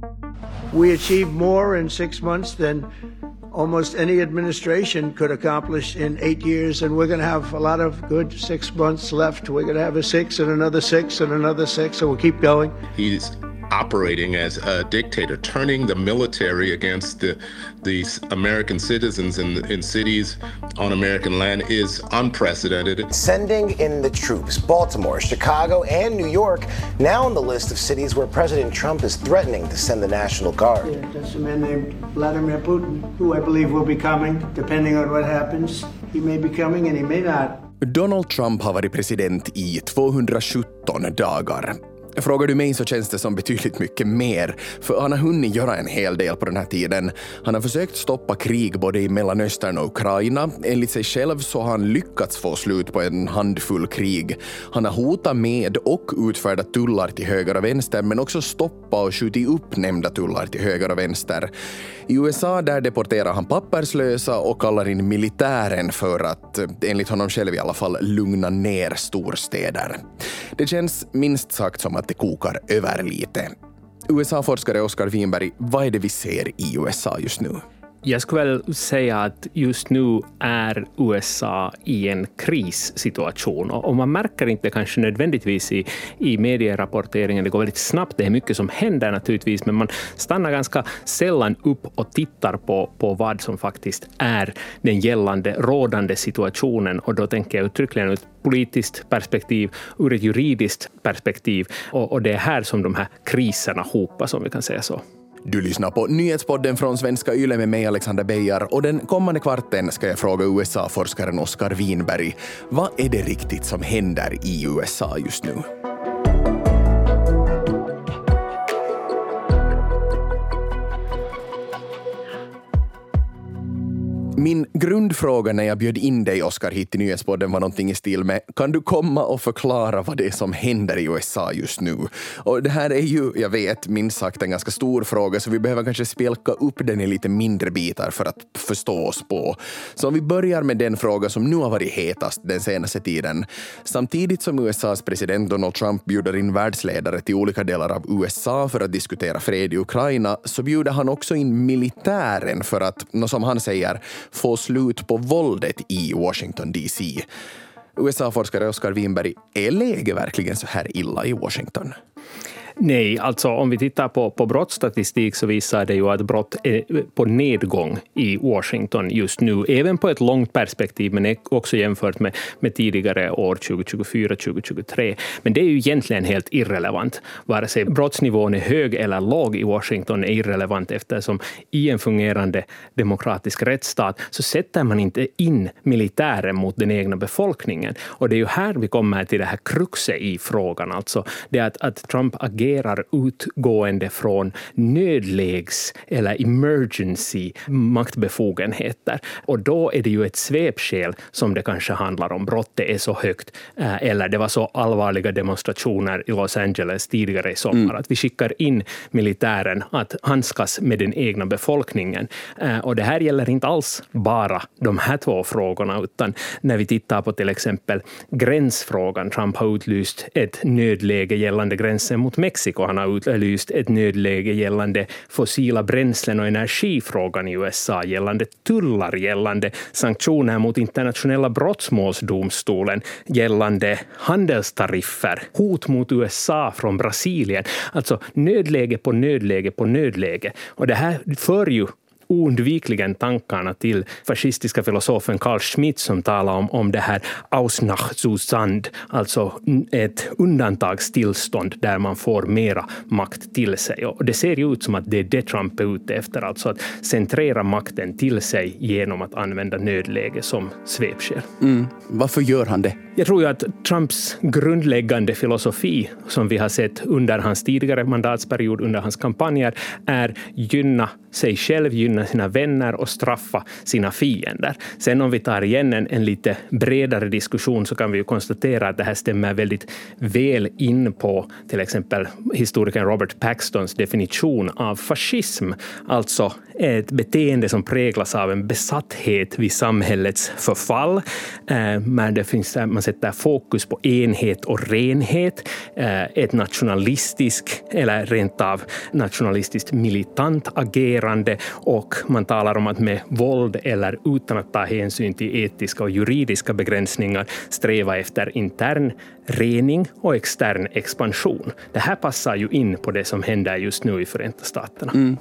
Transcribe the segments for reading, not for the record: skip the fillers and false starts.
We achieved more in 6 months than almost any administration could accomplish in 8 years, and we're going to have a lot of good 6 months left. We're going to have a 6 and another 6 and another 6, and we'll keep going. He's operating as a dictator, turning the military against the American citizens in cities on American land is unprecedented. Sending in the troops, Baltimore, Chicago, and New York, now on the list of cities where President Trump is threatening to send the National Guard. Yeah, that's a man named Vladimir Putin, who I believe will be coming, depending on what happens. He may be coming and he may not. Donald Trump har varit president i 217 dagar. Frågar du mig så känns det som betydligt mycket mer, för han har hunnit göra en hel del på den här tiden. Han har försökt stoppa krig både i Mellanöstern och Ukraina. Enligt sig själv så har han lyckats få slut på en handfull krig. Han har hotat med och utfärdat tullar till höger och vänster, men också stoppa och skjutit upp nämnda tullar till höger och vänster. I USA där deporterar han papperslösa och kallar in militären för att, enligt honom själv i alla fall, lugna ner storstäder. Det känns minst sagt som att det kokar över lite. USA-forskare Oskar Winberg, vad är det vi ser i USA just nu? Jag skulle väl säga att just nu är USA i en krissituation, och man märker inte kanske nödvändigtvis i medierapporteringen. Det går väldigt snabbt, det är mycket som händer naturligtvis, men man stannar ganska sällan upp och tittar på vad som faktiskt är den gällande rådande situationen, och då tänker jag uttryckligen ur ett politiskt perspektiv, ur ett juridiskt perspektiv, och det är här som de här kriserna hopas, om vi kan säga så. Du lyssnar på nyhetspodden från Svenska Yle med mig, Alexander Beijar, och den kommande kvarten ska jag fråga USA-forskaren Oskar Winberg, vad är det riktigt som händer i USA just nu? Min grundfråga när jag bjöd in dig, Oskar, hit till nyhetspodden var någonting i stil med: kan du komma och förklara vad det är som händer i USA just nu? Och det här är ju, jag vet, minst sagt en ganska stor fråga, så vi behöver kanske spelka upp den i lite mindre bitar för att förstå oss på. Så om vi börjar med den fråga som nu har varit hetast den senaste tiden. Samtidigt som USAs president Donald Trump bjuder in världsledare till olika delar av USA för att diskutera fred i Ukraina, så bjuder han också in militären för att, som han säger, få slut på våldet i Washington DC. USA-forskare Oskar Winberg, är läget verkligen så här illa i Washington? Nej, alltså om vi tittar på brottsstatistik så visar det ju att brott är på nedgång i Washington just nu, även på ett långt perspektiv, men också jämfört med tidigare år 2024-2023. Men det är ju egentligen helt irrelevant. Vare sig brottsnivån är hög eller låg i Washington är irrelevant, eftersom i en fungerande demokratisk rättsstat så sätter man inte in militären mot den egna befolkningen. Och det är ju här vi kommer till det här kruxet i frågan. Alltså det att Trump agerar utgående från nödlägs eller emergency maktbefogenheter. Och då är det ju ett svepskäl som det kanske handlar om. Brottet är så högt, eller det var så allvarliga demonstrationer i Los Angeles tidigare i sommar att vi skickar in militären att handskas med den egna befolkningen. Och det här gäller inte alls bara de här två frågorna, utan när vi tittar på till exempel gränsfrågan. Trump har utlyst ett nödläge gällande gränsen mot Mexiko. Han har utlyst ett nödläge gällande fossila bränslen och energifrågan i USA, gällande tullar, gällande sanktioner mot internationella brottmålsdomstolen, gällande handelstariffer, hot mot USA från Brasilien. Alltså nödläge på nödläge på nödläge. Och det här för ju oundvikligen tankarna till fascistiska filosofen Carl Schmitt som talar om det här Ausnahzustand, alltså ett undantagstillstånd där man får mera makt till sig. Och det ser ju ut som att det är det Trump är ute efter, alltså att centrera makten till sig genom att använda nödläge som svepskäl. Varför gör han det? Jag tror ju att Trumps grundläggande filosofi, som vi har sett under hans tidigare mandatsperiod, under hans kampanjer, är gynna sig själv, gynna sina vänner och straffa sina fiender. Sen om vi tar igen en lite bredare diskussion så kan vi ju konstatera att det här stämmer väldigt väl in på till exempel historikern Robert Paxtons definition av fascism. Alltså ett beteende som präglas av en besatthet vid samhällets förfall. Men det finns, man sätter fokus på enhet och renhet, ett nationalistiskt eller rent av nationalistiskt militant agerande, och man talar om att med våld eller utan att ta hänsyn till etiska och juridiska begränsningar sträva efter intern rening och extern expansion. Det här passar ju in på det som händer just nu i Förenta Staterna.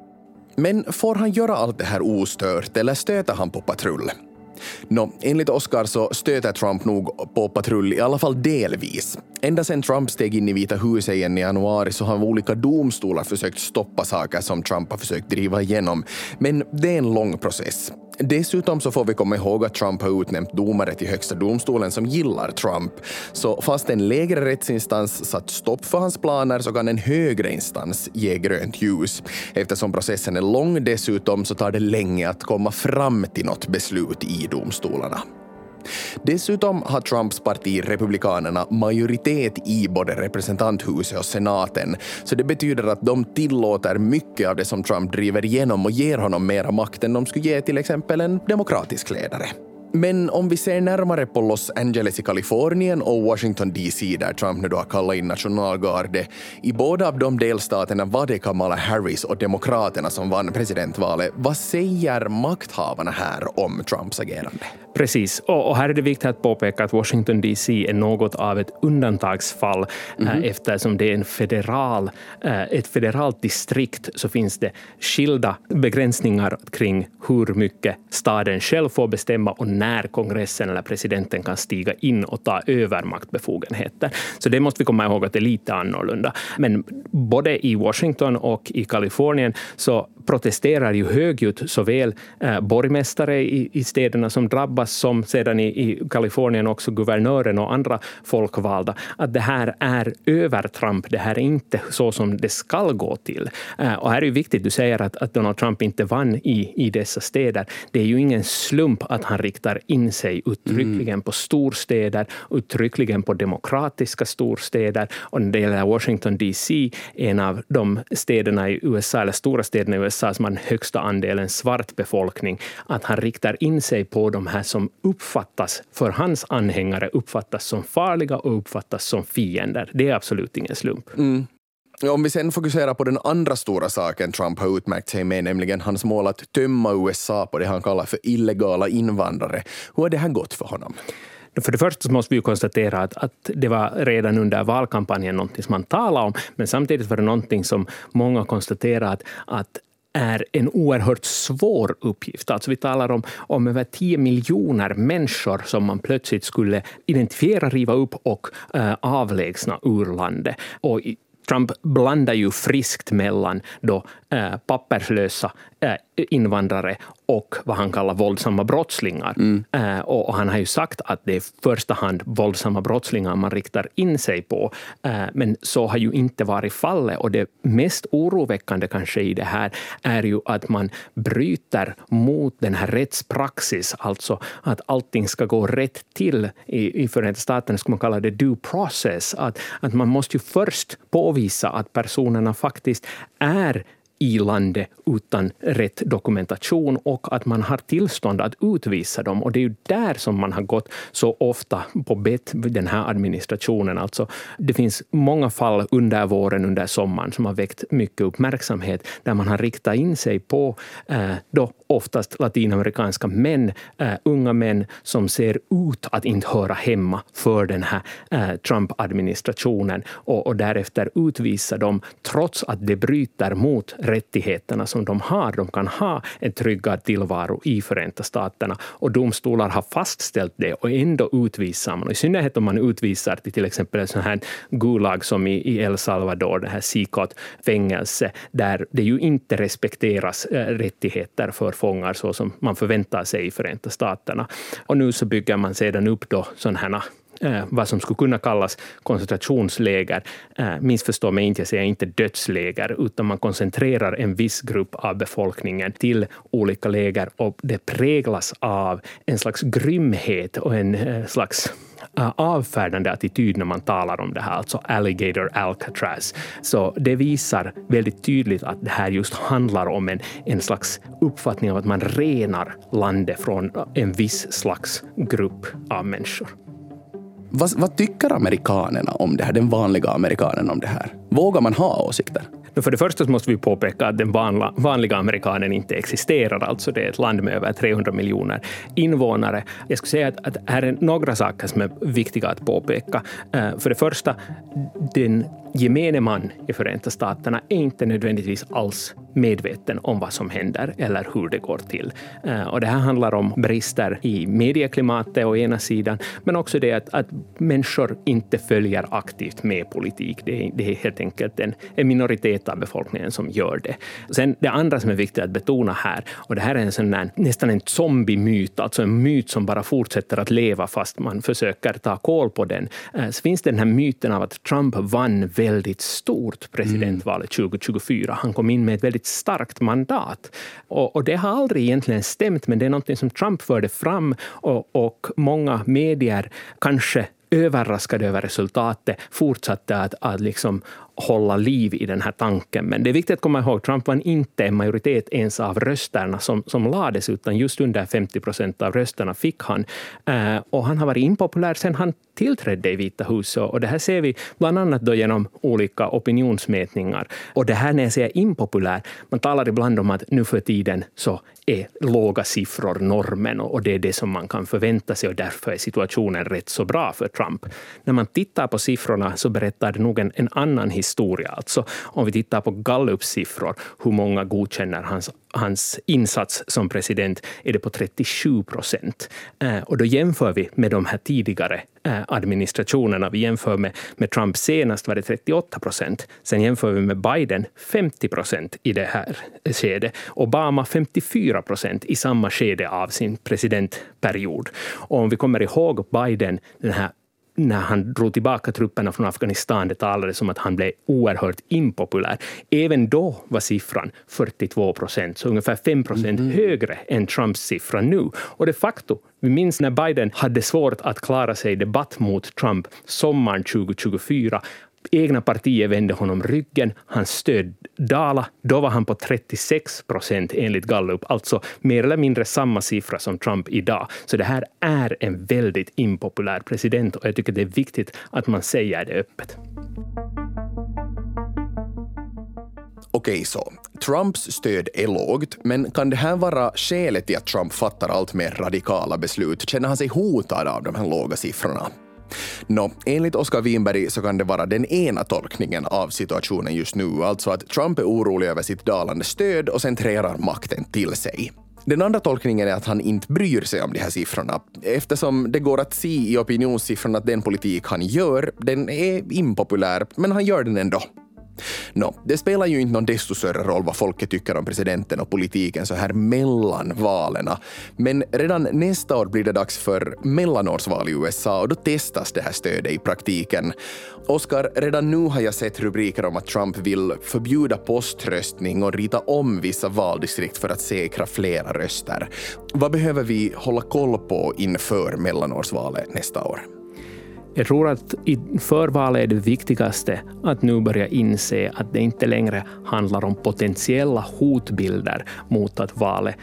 Men får han göra allt det här ostört eller stöter han på patrull? Enligt Oscar så stöter Trump nog på patrull i alla fall delvis. Ända sedan Trump steg in i Vita huset igen i januari så har olika domstolar försökt stoppa saker som Trump har försökt driva igenom. Men det är en lång process. Dessutom så får vi komma ihåg att Trump har utnämnt domare till högsta domstolen som gillar Trump. Så fast en lägre rättsinstans satt stopp för hans planer så kan en högre instans ge grönt ljus. Eftersom processen är lång dessutom så tar det länge att komma fram till något beslut i domstolarna. Dessutom har Trumps parti Republikanerna majoritet i både representanthuset och senaten, så det betyder att de tillåter mycket av det som Trump driver igenom och ger honom mera makt än de skulle ge till exempel en demokratisk ledare. Men om vi ser närmare på Los Angeles i Kalifornien och Washington DC där Trump nu då har kallat in nationalgarde, i båda av de delstaterna var det Kamala Harris och demokraterna som vann presidentvalet. Vad säger makthavarna här om Trumps agerande? Precis, och här är det viktigt att påpeka att Washington DC är något av ett undantagsfall eftersom det är ett federalt distrikt, så finns det skilda begränsningar kring hur mycket staden själv får bestämma och när kongressen eller presidenten kan stiga in och ta över maktbefogenheter. Så det måste vi komma ihåg att det är lite annorlunda. Men både i Washington och i Kalifornien så protesterar ju högljutt såväl borgmästare i städerna som drabbas som sedan i Kalifornien också guvernören och andra folkvalda, att det här är övertramp, det här är inte så som det ska gå till. Och här är det viktigt, du säger att Donald Trump inte vann i dessa städer. Det är ju ingen slump att han riktar in sig uttryckligen på storstäder, uttryckligen på demokratiska storstäder, och när det gäller Washington DC, en av de städerna i USA, eller stora städerna i USA som har den högsta andelen svart befolkning, att han riktar in sig på de här som uppfattas, för hans anhängare uppfattas som farliga och uppfattas som fiender. Det är absolut ingen slump. Om vi sen fokuserar på den andra stora saken Trump har utmärkt sig med, nämligen hans mål att tömma USA på det han kallar för illegala invandrare. Hur har det här gått för honom? För det första så måste vi ju konstatera att det var redan under valkampanjen någonting som man talade om, men samtidigt var det någonting som många konstaterade att är en oerhört svår uppgift. Alltså vi talar om över 10 miljoner människor som man plötsligt skulle identifiera, riva upp och avlägsna ur landet. Och Trump blandar ju friskt mellan då papperslösa invandrare och vad han kallar våldsamma brottslingar. Och han har ju sagt att det är första hand våldsamma brottslingar man riktar in sig på. Men så har ju inte varit fallet, och det mest oroväckande kanske i det här är ju att man bryter mot den här rättspraxis, alltså att allting ska gå rätt till. I Förenta Staterna ska man kalla det due process, att man måste ju först påvisa att personerna faktiskt är i landet utan rätt dokumentation och att man har tillstånd att utvisa dem. Och det är ju där som man har gått så ofta på bett den här administrationen. Alltså, det finns många fall under våren, under sommaren som har väckt mycket uppmärksamhet där man har riktat in sig på då oftast latinamerikanska män, unga män som ser ut att inte höra hemma för den här Trump-administrationen och därefter utvisa dem trots att det bryter mot rättigheterna som de har. De kan ha en tryggad tillvaro i Förenta Staterna, och domstolar har fastställt det, och ändå utvisar man. I synnerhet om man utvisar till exempel en sån här gulag som i El Salvador, det här Sikot-fängelse, där det ju inte respekteras rättigheter för fångar så som man förväntar sig i Förenta Staterna. Och nu så bygger man sedan upp då sådana här vad som skulle kunna kallas koncentrationsläger. Missförstå mig inte, jag säger inte dödsläger, utan man koncentrerar en viss grupp av befolkningen till olika läger, och det präglas av en slags grymhet och en slags avfärdande attityd när man talar om det här, alltså alligator Alcatraz. Så det visar väldigt tydligt att det här just handlar om en slags uppfattning av att man renar landet från en viss slags grupp av människor. Vad tycker amerikanerna om det här, den vanliga amerikanen om det här? Vågar man ha åsikter? För det första så måste vi påpeka att den vanliga amerikanen inte existerar. Alltså det är ett land med över 300 miljoner invånare. Jag skulle säga att här är några saker som är viktiga att påpeka. För det första, den gemene man i Förenta Staterna är inte nödvändigtvis alls medveten om vad som händer eller hur det går till. Och det här handlar om brister i medieklimatet å ena sidan, men också det att människor inte följer aktivt med politik. Det är helt enkelt en minoritet av befolkningen som gör det. Sen det andra som är viktigt att betona här, och det här är en sån där, nästan en zombie-myt, alltså en myt som bara fortsätter att leva fast man försöker ta koll på den. Så finns det den här myten av att Trump vann väldigt stort presidentvalet 2024. Han kom in med ett väldigt starkt mandat. Och det har aldrig egentligen stämt, men det är något som Trump förde fram och många medier kanske överraskade över resultatet, fortsatte att liksom hålla liv i den här tanken. Men det är viktigt att komma ihåg, Trump var inte en majoritet ens av rösterna som lades, utan just under 50% av rösterna fick han. Och han har varit impopulär sedan han tillträdde i Vita huset. Och det här ser vi bland annat då genom olika opinionsmätningar. Och det här när jag säger impopulär, man talar ibland om att nu för tiden så är låga siffror normen och det är det som man kan förvänta sig och därför är situationen rätt så bra för Trump. När man tittar på siffrorna så berättar det nog en annan historia. Alltså om vi tittar på Gallups siffror, hur många godkänner hans insats som president, är det på 37%. Och då jämför vi med de här tidigare administrationerna. Vi jämför med Trump senast var det 38%. Sen jämför vi med Biden 50% i det här skedet. Obama 54% i samma skede av sin presidentperiod. Och om vi kommer ihåg Biden, när han drog tillbaka trupperna från Afghanistan, det talades om att han blev oerhört impopulär. Även då var siffran 42%, så ungefär 5% högre än Trumps siffra nu. Och de facto, vi minns när Biden hade svårt att klara sig i debatt mot Trump sommaren 2024. Egna partier vände honom ryggen, hans stöd dala. Då var han på 36% enligt Gallup, alltså mer eller mindre samma siffra som Trump idag. Så det här är en väldigt impopulär president och jag tycker det är viktigt att man säger det öppet. Okej, så Trumps stöd är lågt, men kan det här vara skälet till att Trump fattar allt mer radikala beslut? Känner han sig hotad av de här låga siffrorna? Enligt Oskar Winberg så kan det vara den ena tolkningen av situationen just nu, alltså att Trump är orolig över sitt dalande stöd och centrerar makten till sig. Den andra tolkningen är att han inte bryr sig om de här siffrorna, eftersom det går att se i opinionssiffrorna att den politik han gör, den är impopulär, men han gör den ändå. Det spelar ju inte någon desto större roll vad folket tycker om presidenten och politiken så här mellan valerna. Men redan nästa år blir det dags för mellanårsval i USA och då testas det här stödet i praktiken. Oskar, redan nu har jag sett rubriker om att Trump vill förbjuda poströstning och rita om vissa valdistrikt för att säkra flera röster. Vad behöver vi hålla koll på inför mellanårsvalet nästa år? Jag tror att i förvalet är det viktigaste att nu börja inse att det inte längre handlar om potentiella hotbilder mot att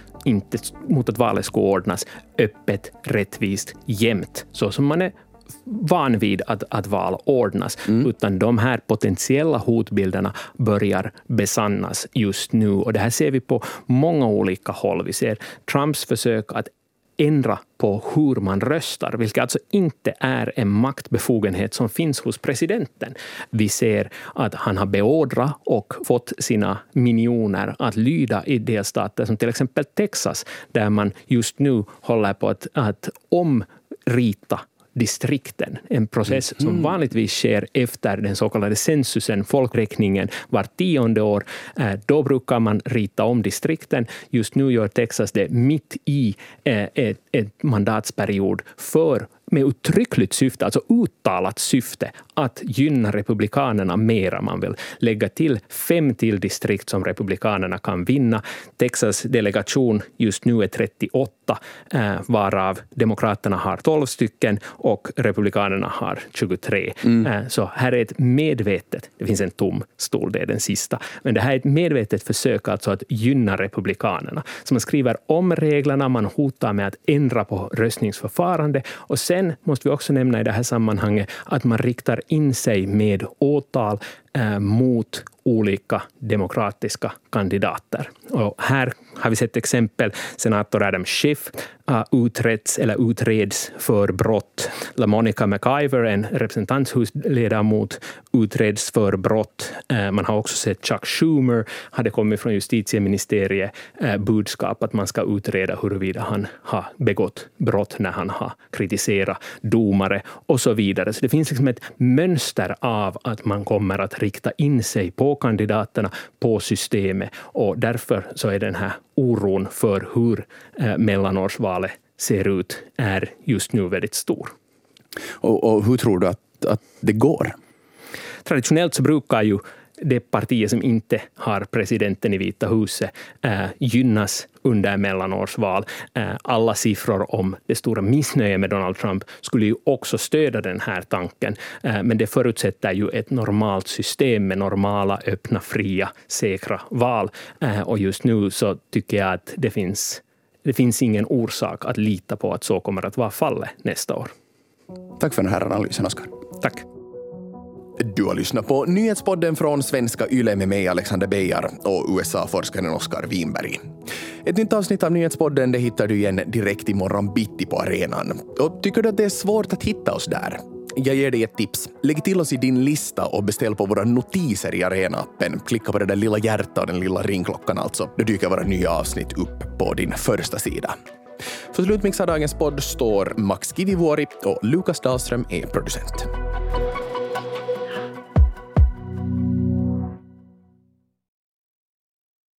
valet ska ordnas öppet, rättvist, jämnt, så som man är van vid att val ordnas, utan de här potentiella hotbilderna börjar besannas just nu. Och det här ser vi på många olika håll. Vi ser Trumps försök att ändra på hur man röstar, vilket alltså inte är en maktbefogenhet som finns hos presidenten. Vi ser att han har beordrat och fått sina minioner att lyda i delstater som till exempel Texas, där man just nu håller på att omrita distrikten, en process som vanligtvis sker efter den så kallade censusen, folkräkningen, var 10:e år. Då brukar man rita om distrikten. Just nu gör Texas det mitt i ett mandatsperiod med uttryckligt syfte, alltså uttalat syfte, att gynna republikanerna mera. Man vill lägga till 5 till distrikt som republikanerna kan vinna. Texas delegation just nu är 38 8, varav Demokraterna har 12 stycken och Republikanerna har 23. Så här är ett medvetet, det finns en tom stol, det är den sista, men det här är ett medvetet försök alltså att gynna Republikanerna. Så man skriver om reglerna, man hotar med att ändra på röstningsförfarande, och sen måste vi också nämna i det här sammanhanget att man riktar in sig med åtal mot olika demokratiska kandidater. Och här har vi sett exempel. Senator Adam Schiff utreds för brott. LaMonica McIver, en representanthusledamot, utreds för brott. Man har också sett Chuck Schumer hade kommit från justitieministeriet budskap att man ska utreda huruvida han har begått brott när han har kritiserat domare och så vidare. Så det finns liksom ett mönster av att man kommer att rikta in sig på kandidaterna, på systemet, och därför så är den här oron för hur mellanårsvalet ser ut är just nu väldigt stor. Och hur tror du att det går? Traditionellt så brukar ju det partiet som inte har presidenten i Vita huset gynnas under mellanårsval. Alla siffror om det stora missnöjet med Donald Trump skulle ju också stödja den här tanken. Men det förutsätter ju ett normalt system med normala, öppna, fria, säkra val. Och just nu så tycker jag att det finns ingen orsak att lita på att så kommer att vara fallet nästa år. Tack för den här analysen, Oskar. Tack. Du har lyssnat på nyhetspodden från Svenska Yle med mig, Alexander Beijar, och USA-forskaren Oskar Winberg. Ett nytt avsnitt av nyhetspodden det hittar du igen direkt imorgon bitti på arenan. Och tycker du att det är svårt att hitta oss där? Jag ger dig ett tips. Lägg till oss i din lista och beställ på våra notiser i Arena-appen. Klicka på det där lilla hjärta och den lilla ringklockan alltså. Då dyker våra nya avsnitt upp på din första sida. För slutmix av dagens podd står Max Kivivuori och Lukas Dahlström är producent.